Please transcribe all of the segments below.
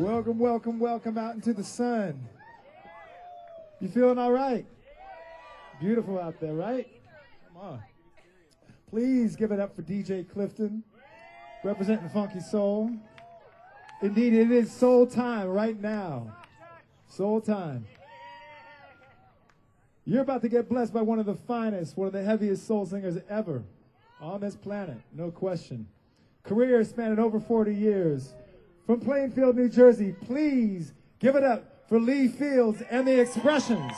Welcome, welcome, welcome out into the sun. You feeling all right? Beautiful out there, right? Come on. Please give it up for DJ Clifton, representing Funky Soul. Indeed, it is soul time right now. Soul time. You're about to get blessed by one of the finest, one of the heaviest soul singers ever on this planet, no question. Career spanning over 40 years. From Plainfield, New Jersey, please give it up for Lee Fields and the Expressions.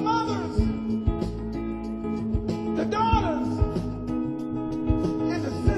The daughters in the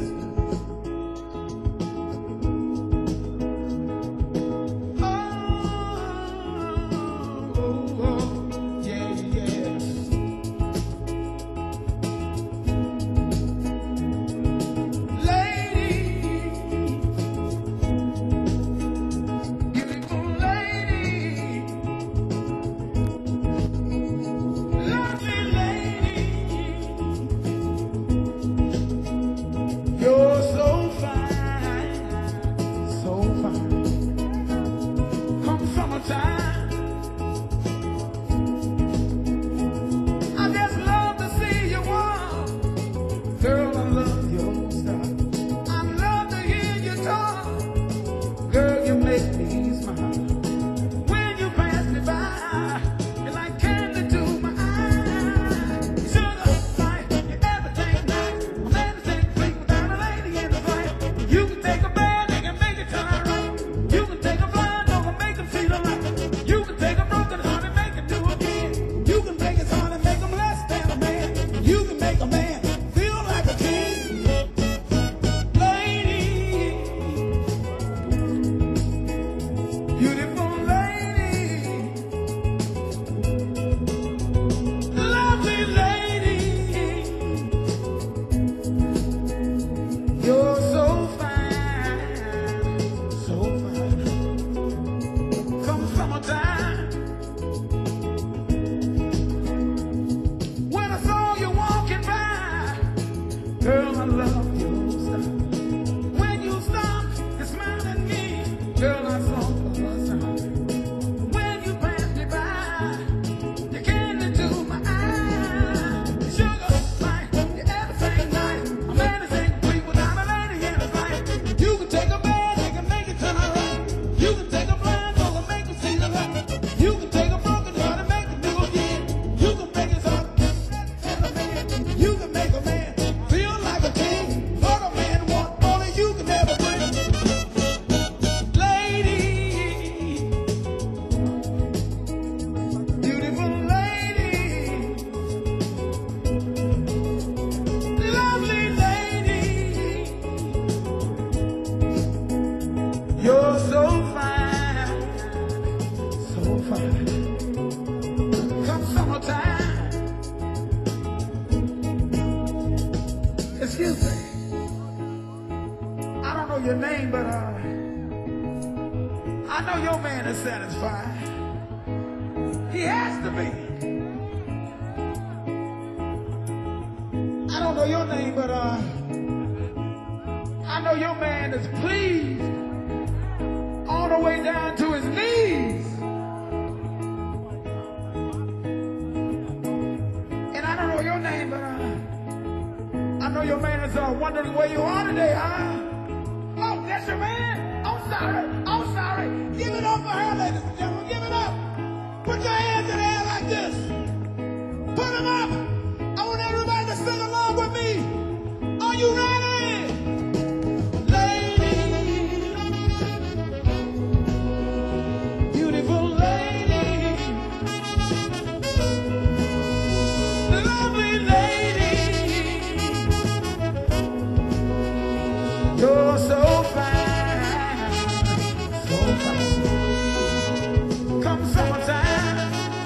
name, but I know your man is satisfied. He has to be. I don't know your name, but I know your man is pleased all the way down to his knees. And I don't know your name, but I know your man is wondering where you are today, huh? Oh, that's your man? I'm sorry. I'm sorry. Give it up for her, ladies and gentlemen. Give it up. Put your hands in the air like this. Put them up. I want everybody to sing along with me. Are you ready? You're so fine, so fine. Come summertime,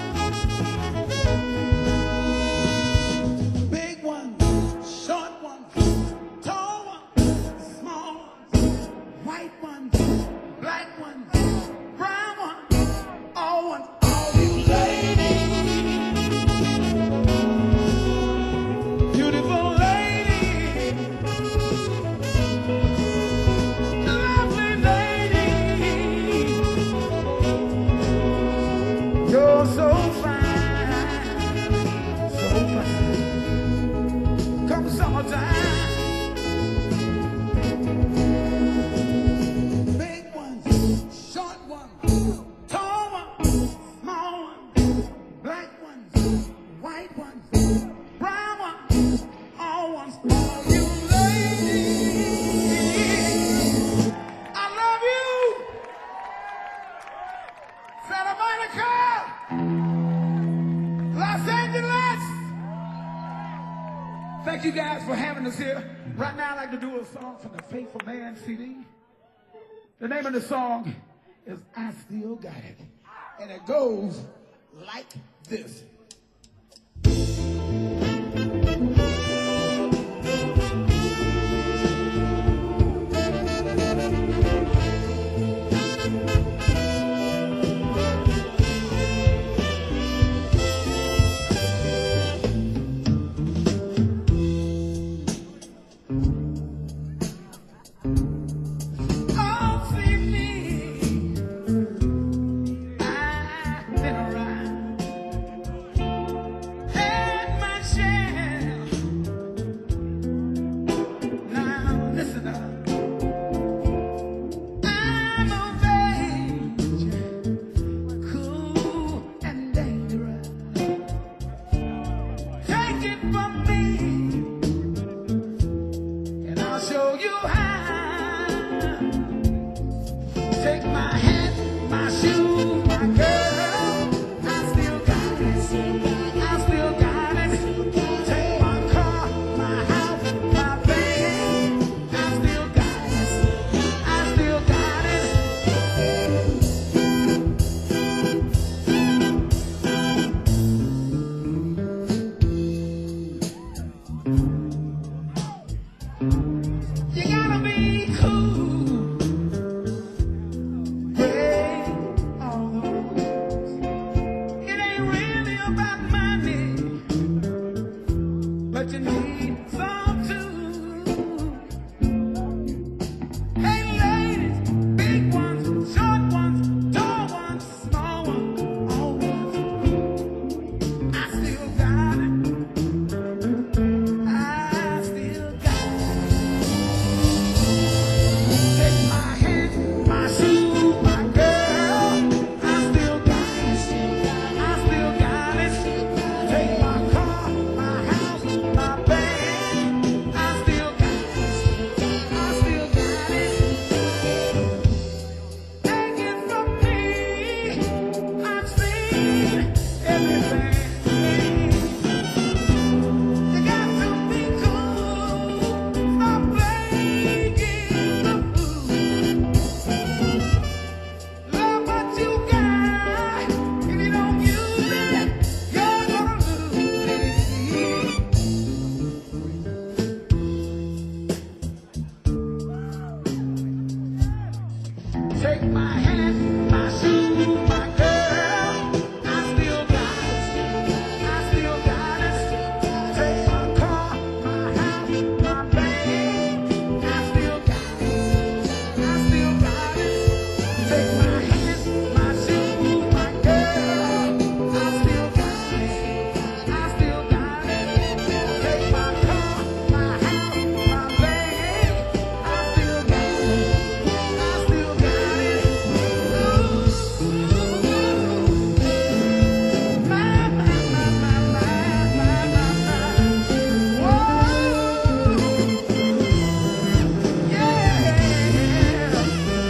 big ones, short ones, tall ones, small ones, white ones, black ones, brown ones, all you ladies, beautiful ladies. You're so fine, so fine. Come summertime, big ones, short ones, tall ones, small ones, black ones, white ones, brown ones, all ones. All you ladies, I love you. Santa Monica, Los Angeles. Thank you guys for having us here. Right now I'd like to do a song from the Faithful Man CD. The name of the song is I Still Got It. And it goes like this. Take my hand, my shoe, my girl. I still got it. I still got it. Take my car, my house, my bag. I still got it. I still got it. Take my hand, my shoe, my girl. I still got it. I still got it. Take my car, my house, my bag. I still got it. I still got it. My, my, my, my, my. Whoa. Yeah.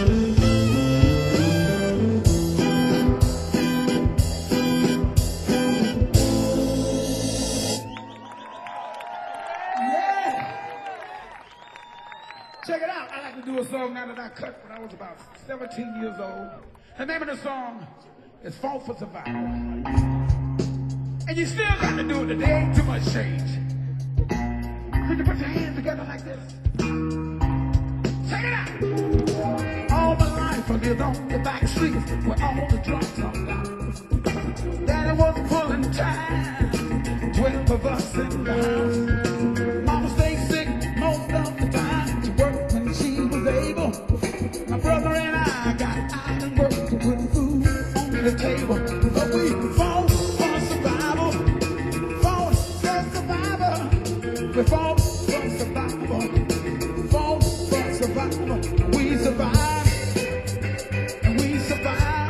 Yeah. Check it out. I like to do a song now that I cut when I was about 17 years old. The name of the song is Fought for Survival. And you still got to do it today. Ain't too much change. Could you put your hands together like this? Check it out. All my life I lived on the back streets where all the drugs hung out. Daddy was pulling time. 12 of us in the house. Mama stayed sick most of the time. She worked when she was able. My brother and I got out and worked to put food on the table. But we fought for survival. Fought for survival. We fought for survival. Fought for survival. We survived. And we survived.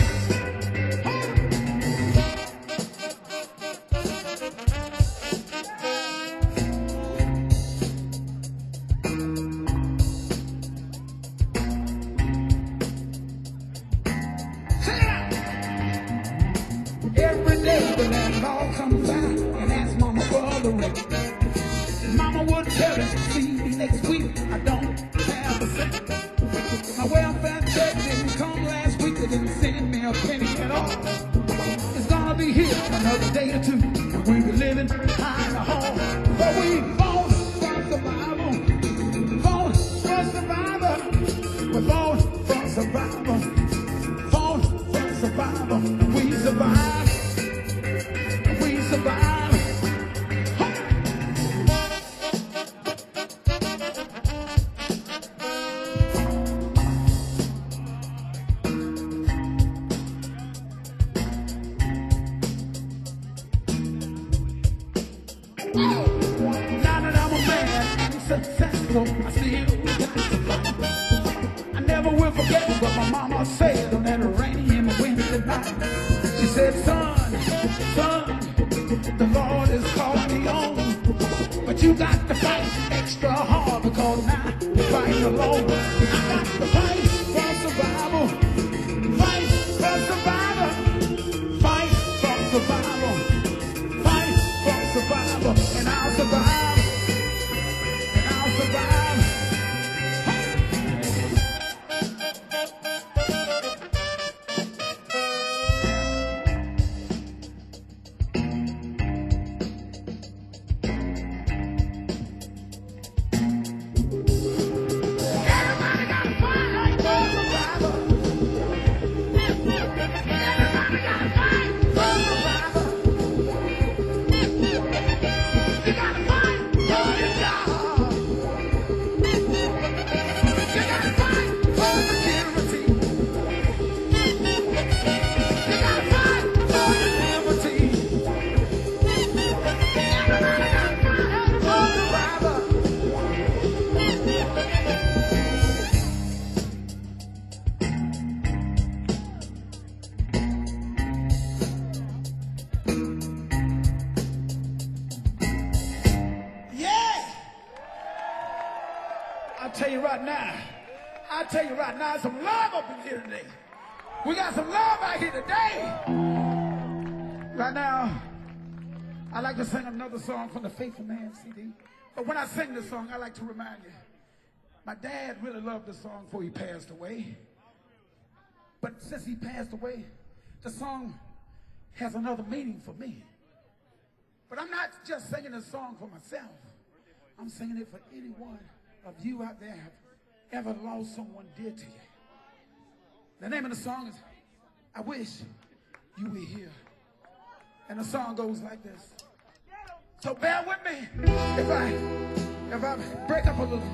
Every day the landlord comes by and asks Mama for the rent. Mama would tell him, see me next week, I don't have a cent. My welfare check didn't come last week, they didn't send me a penny at all. It's gonna be here another day or two, and we be living high in the hall. But we fought for survival, fought for survival, we fought for survival, fought for survival, and we survived. We survive. Now that I'm a man and successful, I still got to fight. I never will forget what my mama said on that rainy and windy night. She said, son, the Lord is calling me on, but you got to fight extra hard because now you're fighting alone. I got to fight for survival, fight for survival, fight for survival, fight for survival, and I'll survive, and I'll survive. I tell you right now, some love up in here today. We got some love out here today. Right now, I like to sing another song from the Faithful Man CD. But when I sing this song, I like to remind you, my dad really loved this song before he passed away. But since he passed away, the song has another meaning for me. But I'm not just singing this song for myself. I'm singing it for any one of you out there have ever lost someone dear to you. The name of the song is I Wish You Were Here. And the song goes like this. So bear with me if I break up a little.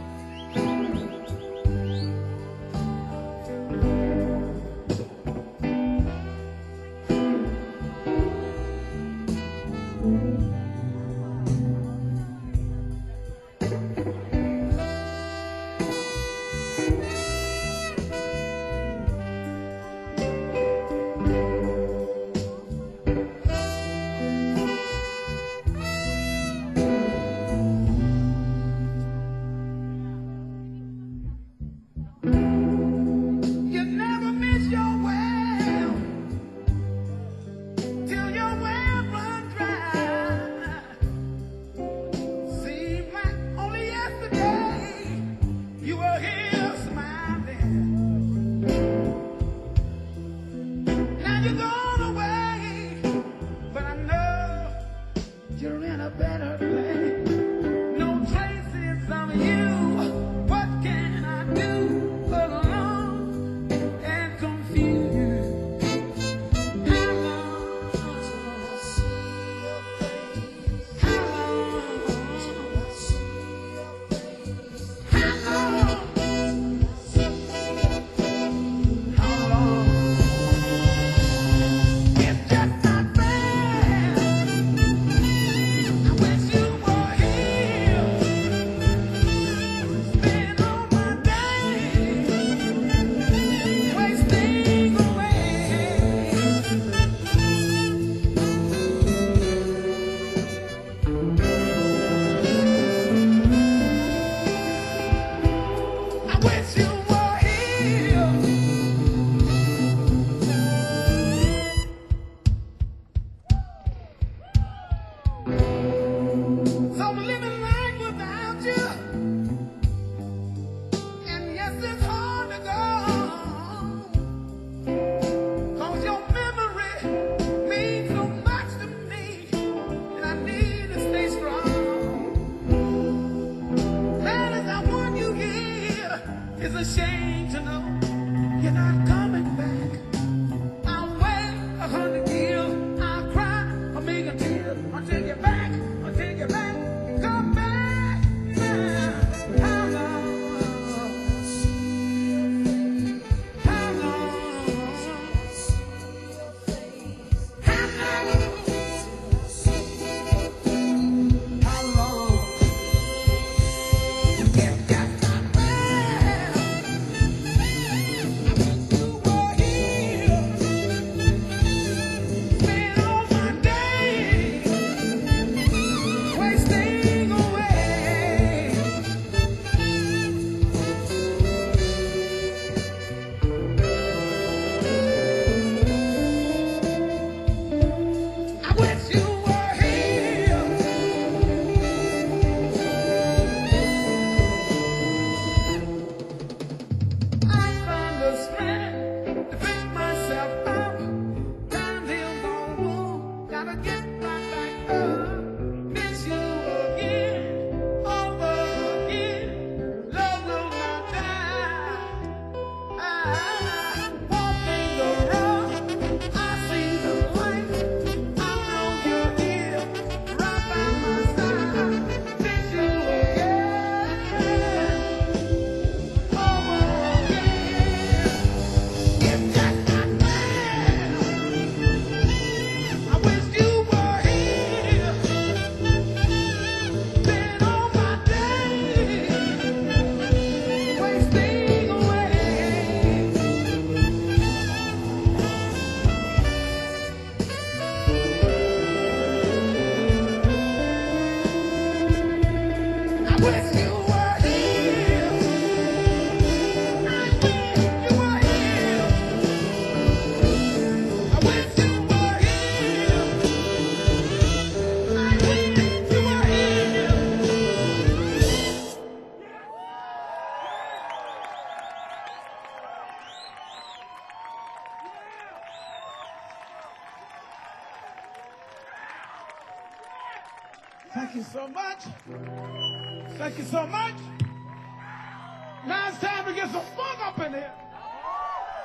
Thank you so much. Thank you so much. Now it's time to get some funk up in here.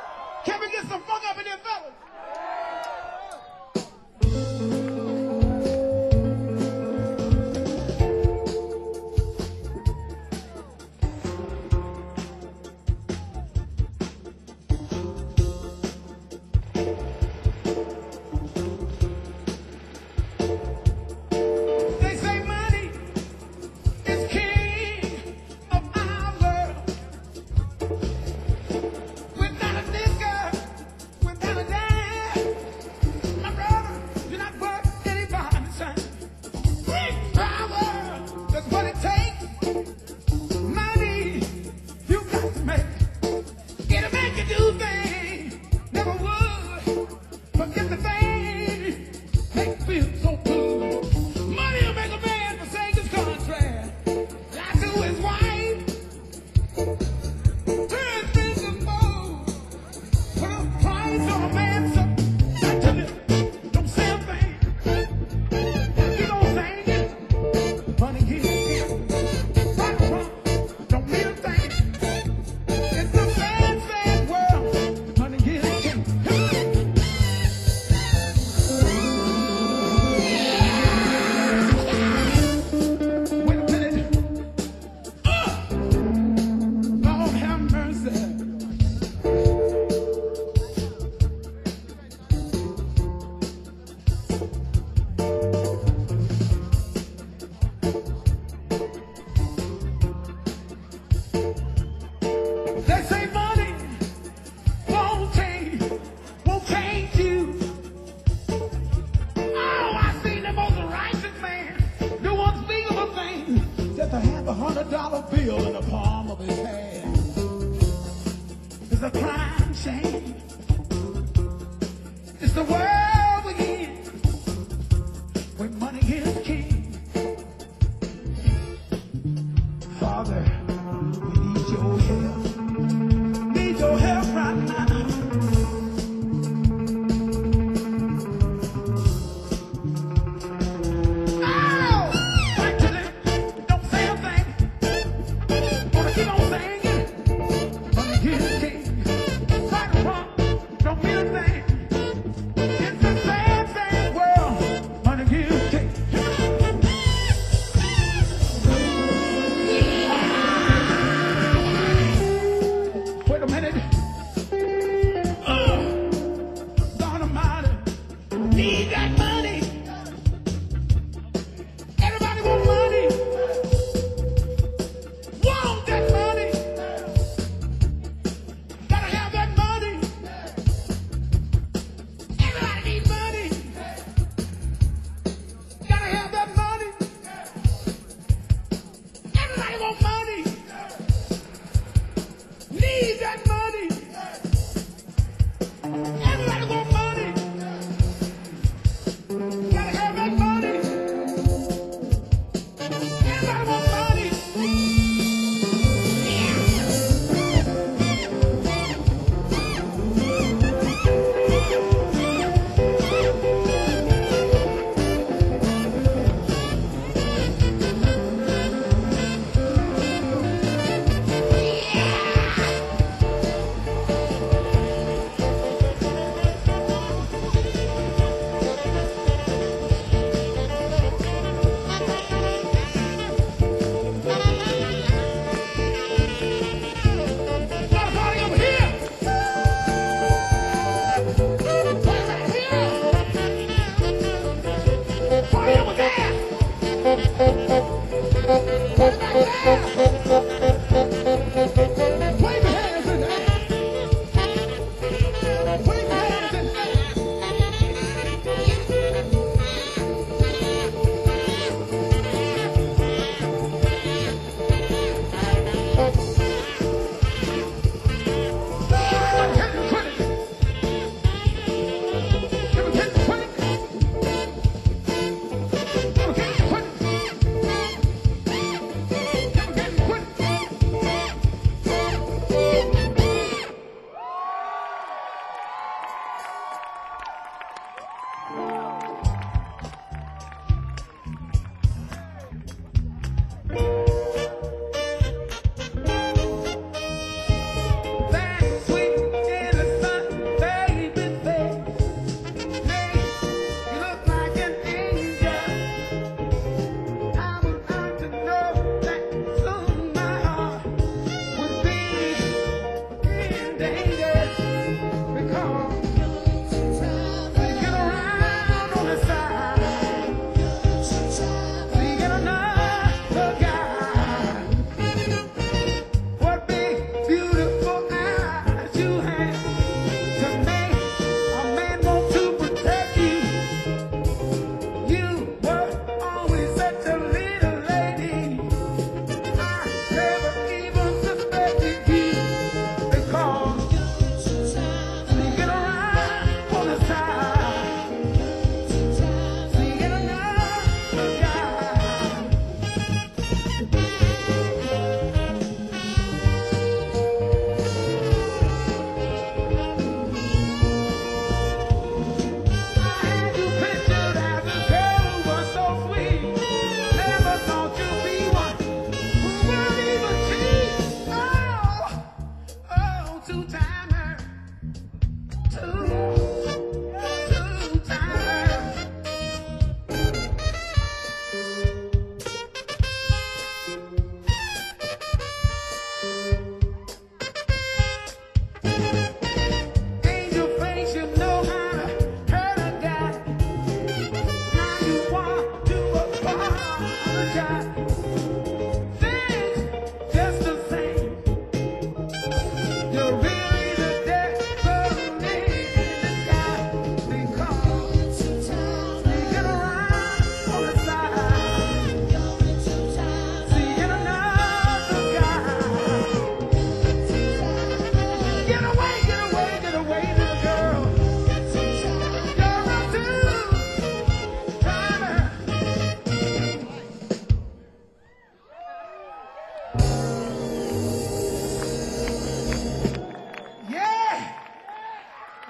Can we get some funk up in here, fellas? They say money is king of our world. Without a nigga, without a dime.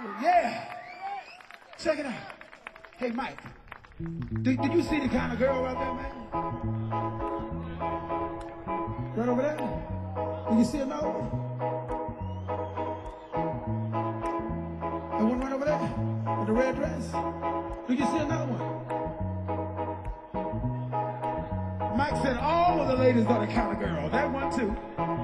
Yeah. Check it out. Hey, Mike. Did you see the kind of girl right there, man? Right over there? Did you see another one? That one right over there? With the red dress? Did you see another one? Mike said all of the ladies are the kind of girl. That one too.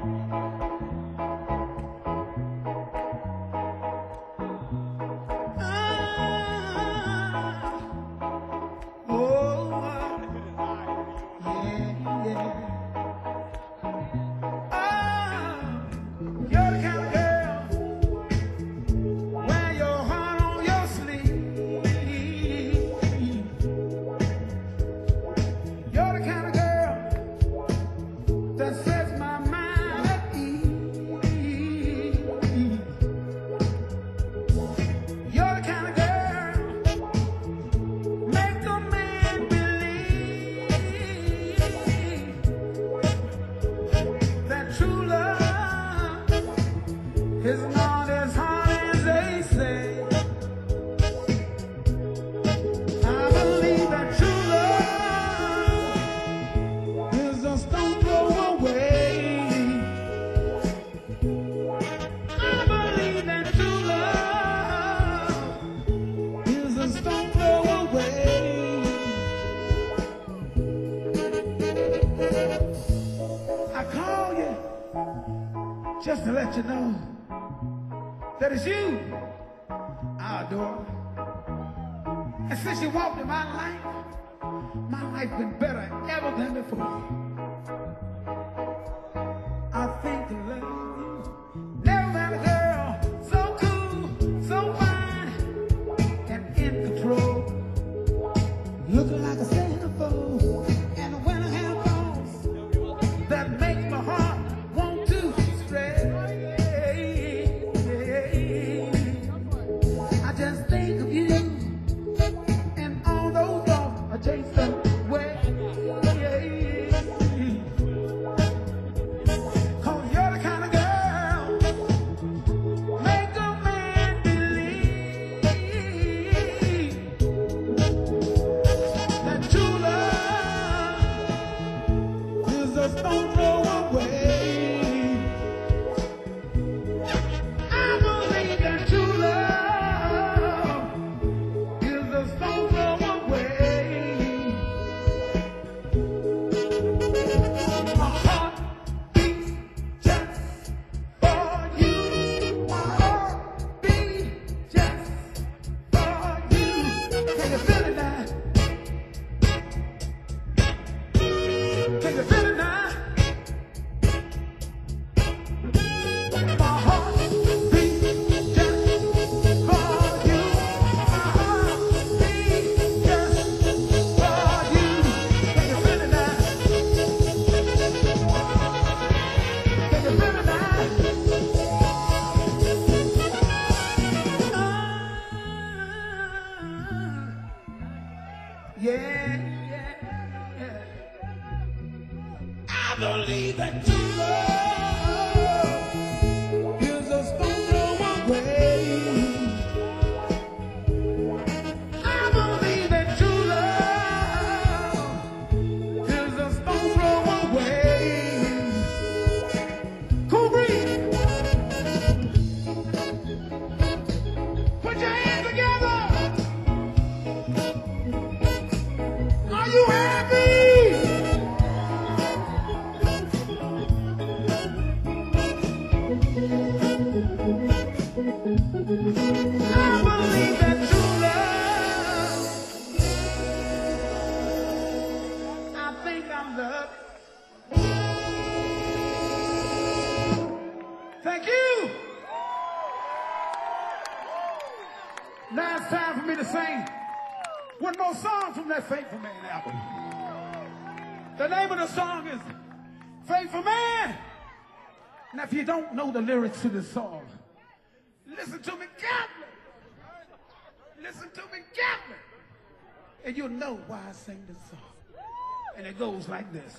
It's not as hard as they say. I believe that true love is a stone throw away. I believe that true love is a stone throw away. I call you just to let you know that it's you I adore. And since you walked in my life been better ever than before. I think I love you. Never met a girl so cool, so fine, and in control. Looking like a centerfold, and when I have thoughts that makes my heart want to stray. I just think of you, and all those thoughts are chasing away. 'Cause you're the kind of girl make a man believe that true love is a stone throw away. I believe that true love is a stone throw away. My heart beats just for you. My heart beats just for you. Can you feel it now? Can you feel it now? My heart beats just for you. My heart beats just for you. Can you feel it now? Can you feel it now? Yeah, yeah, yeah. I believe that true love is a stone throw away. I believe that true love is a stone throw away. Cool breeze. Put your hands together. Are you happy? I believe that true love. I think I'm loved. Thank you. Now it's time for me to sing one more song from that Faithful Man album. The name of the song is Faithful Man. Now, if you don't know the lyrics to this song, listen to me carefully. Listen to me carefully. And you'll know why I sing this song. And it goes like this.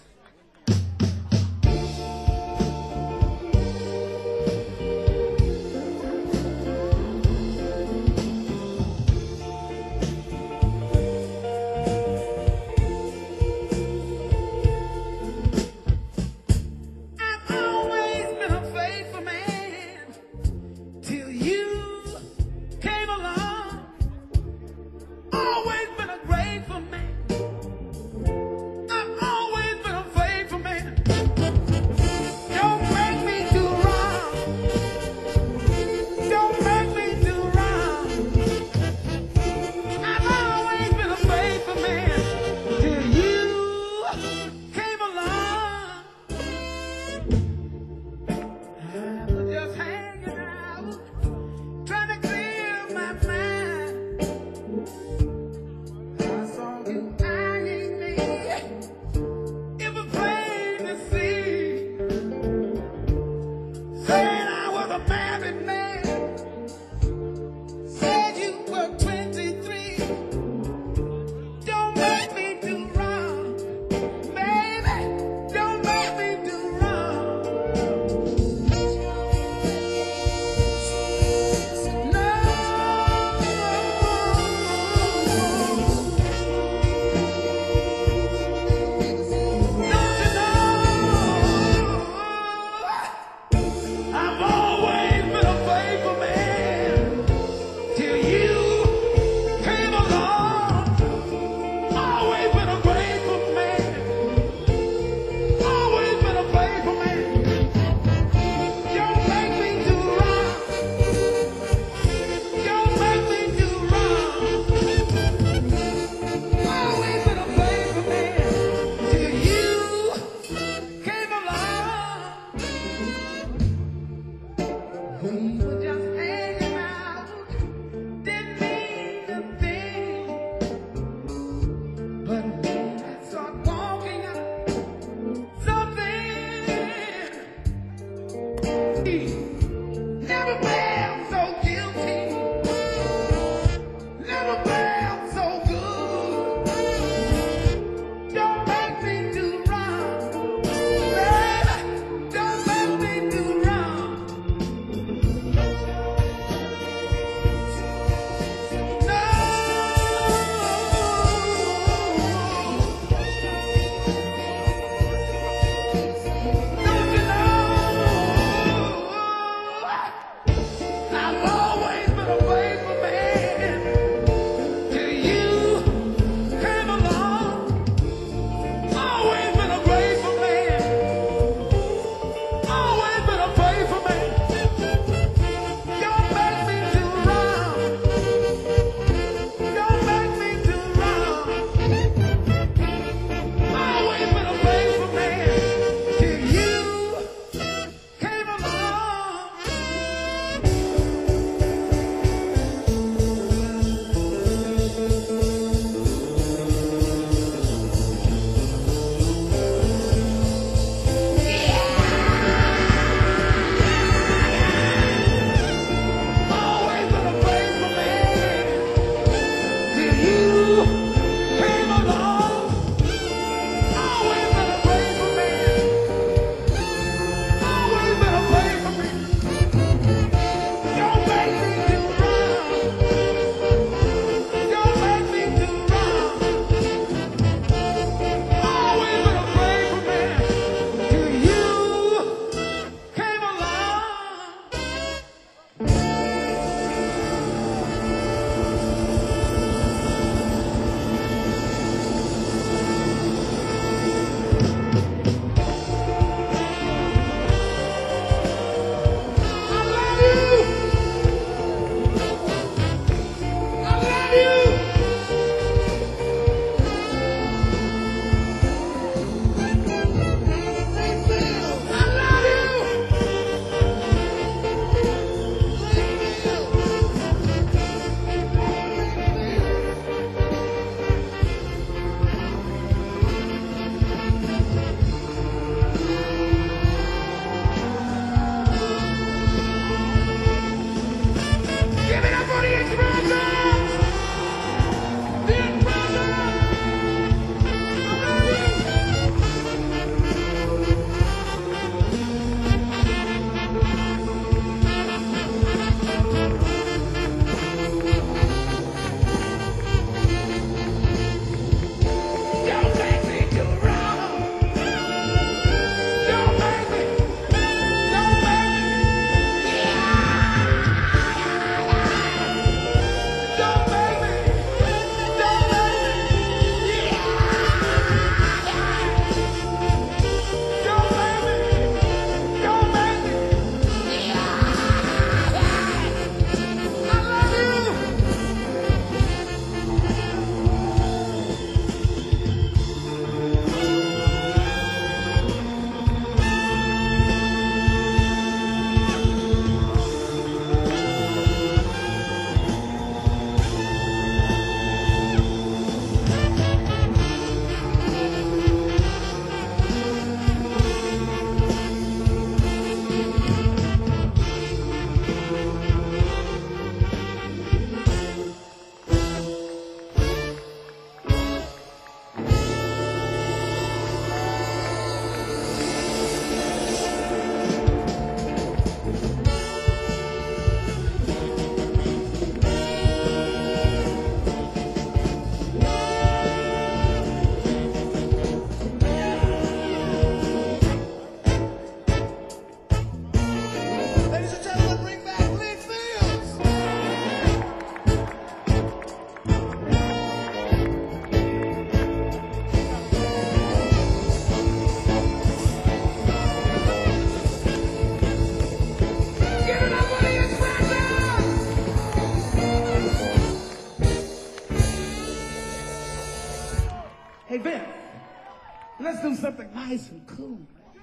Vince, let's do something nice and cool.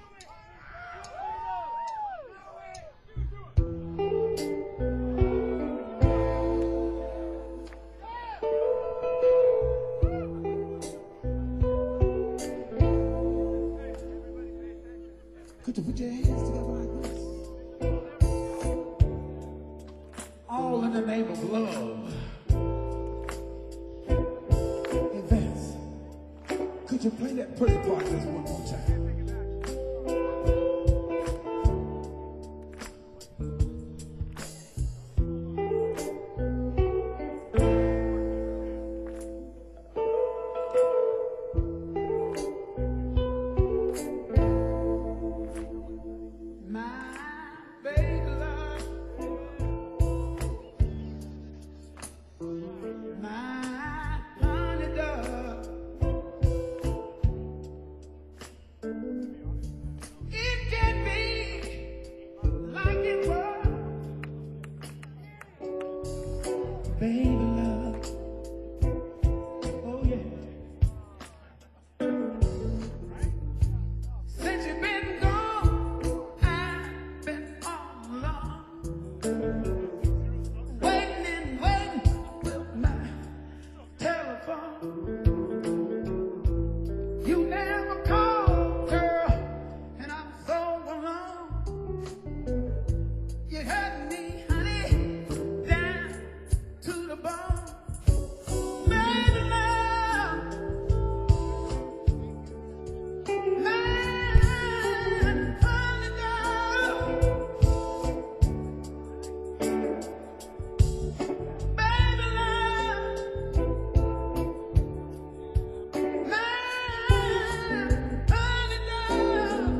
Could you put your hands together like this? All in the name of love. Hey Vince, could you play that pretty part just one more time? Baby love, oh yeah. Since you've been gone, I've been all alone, waiting and waiting with my telephone. You never called, girl, and I'm so alone. You hurt me, honey, down to the bone. Baby love, man, honey love. Baby love, man, honey love.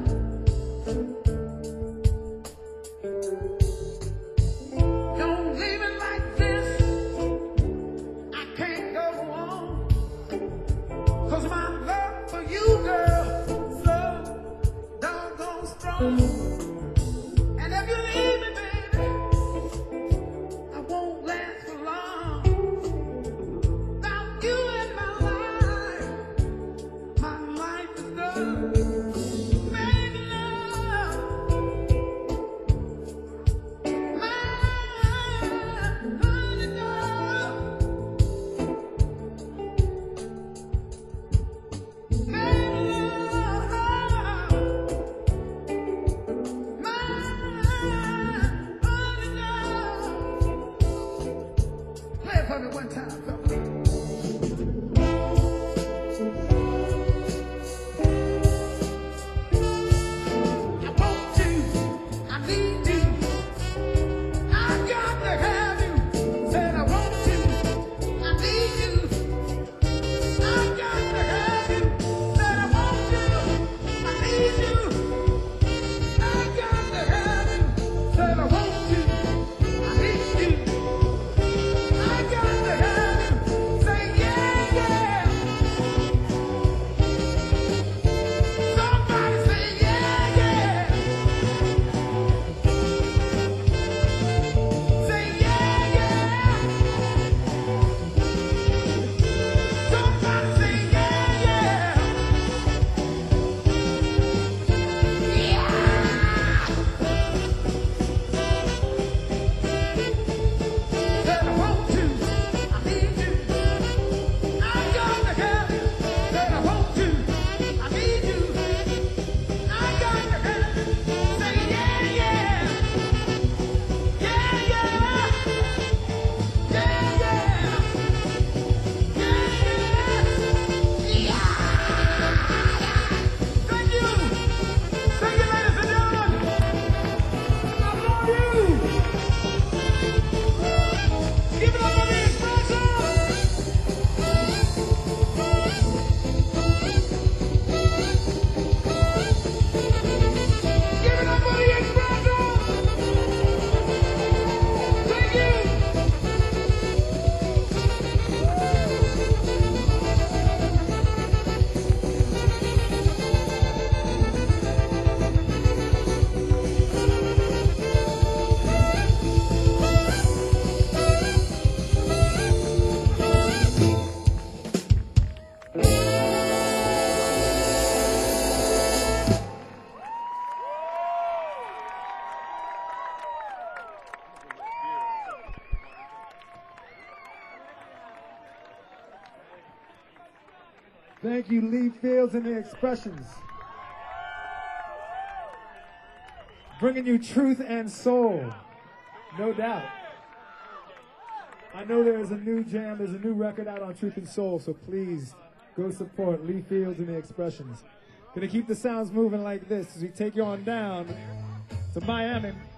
Don't leave it like this. I can't go on. 'Cause my love for you, girl, so doggone strong. And if you leave me, baby, I won't last for long. Without you in my life is done. Baby love, my honey love. Baby love, my honey love. Play it for me one time, fellas. I want you, I need you, I got to have you. Said I want you, I need you, I got to have you. Said I want you, I need you, I got to have you. Said I want you, I need you, I got to have you. Thank you, Lee Fields and the Expressions. Bringing you truth and soul, no doubt. I know there's a new jam, there's a new record out on Truth and Soul, so please go support Lee Fields and the Expressions. Gonna keep the sounds moving like this as we take you on down to Miami.